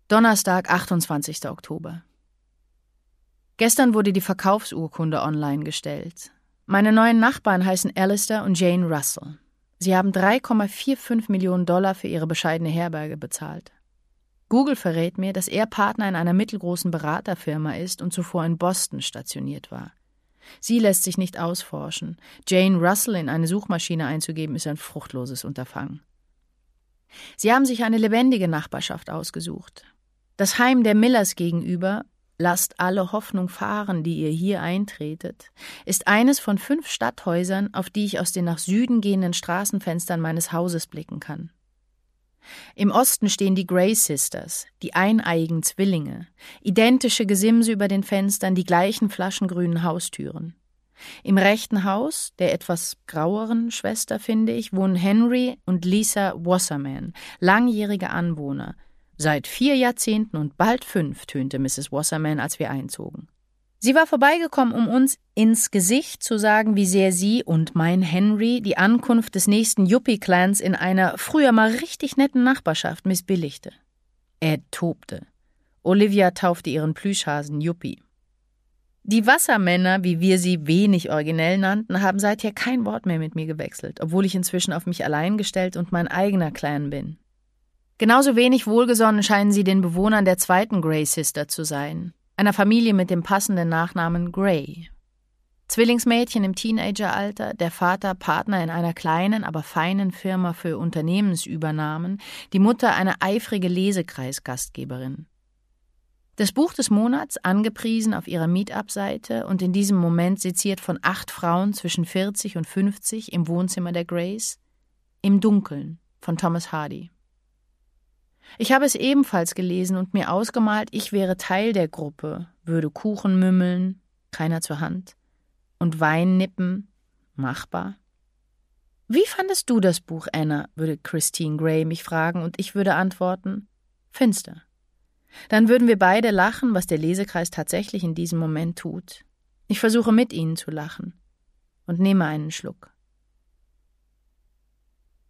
Donnerstag, 28. Oktober. Gestern wurde die Verkaufsurkunde online gestellt. Meine neuen Nachbarn heißen Alistair und Jane Russell. Sie haben $3,45 Millionen für ihre bescheidene Herberge bezahlt. Google verrät mir, dass er Partner in einer mittelgroßen Beraterfirma ist und zuvor in Boston stationiert war. Sie lässt sich nicht ausforschen. Jane Russell in eine Suchmaschine einzugeben, ist ein fruchtloses Unterfangen. Sie haben sich eine lebendige Nachbarschaft ausgesucht. Das Heim der Millers gegenüber, lasst alle Hoffnung fahren, die ihr hier eintretet, ist eines von 5 Stadthäusern, auf die ich aus den nach Süden gehenden Straßenfenstern meines Hauses blicken kann. Im Osten stehen die Gray Sisters, die eineiigen Zwillinge, identische Gesimse über den Fenstern, die gleichen flaschengrünen Haustüren. Im rechten Haus, der etwas graueren Schwester, finde ich, wohnen Henry und Lisa Wasserman, langjährige Anwohner. Seit 4 Jahrzehnten und bald 5, tönte Mrs. Wasserman, als wir einzogen. Sie war vorbeigekommen, um uns ins Gesicht zu sagen, wie sehr sie und mein Henry die Ankunft des nächsten Yuppie-Clans in einer früher mal richtig netten Nachbarschaft missbilligte. Er tobte. Olivia taufte ihren Plüschhasen Yuppie. Die Wassermänner, wie wir sie wenig originell nannten, haben seither kein Wort mehr mit mir gewechselt, obwohl ich inzwischen auf mich allein gestellt und mein eigener Clan bin. Genauso wenig wohlgesonnen scheinen sie den Bewohnern der zweiten Gray Sister zu sein, einer Familie mit dem passenden Nachnamen Gray. Zwillingsmädchen im Teenageralter, der Vater Partner in einer kleinen, aber feinen Firma für Unternehmensübernahmen, die Mutter eine eifrige Lesekreisgastgeberin. Das Buch des Monats, angepriesen auf ihrer Meetup-Seite und in diesem Moment seziert von 8 Frauen zwischen 40 und 50 im Wohnzimmer der Grays, Im Dunkeln von Thomas Hardy. Ich habe es ebenfalls gelesen und mir ausgemalt, ich wäre Teil der Gruppe, würde Kuchen mümmeln, keiner zur Hand, und Wein nippen, machbar. Wie fandest du das Buch, Anna, würde Christine Gray mich fragen und ich würde antworten, finster. Dann würden wir beide lachen, was der Lesekreis tatsächlich in diesem Moment tut. Ich versuche mit ihnen zu lachen und nehme einen Schluck.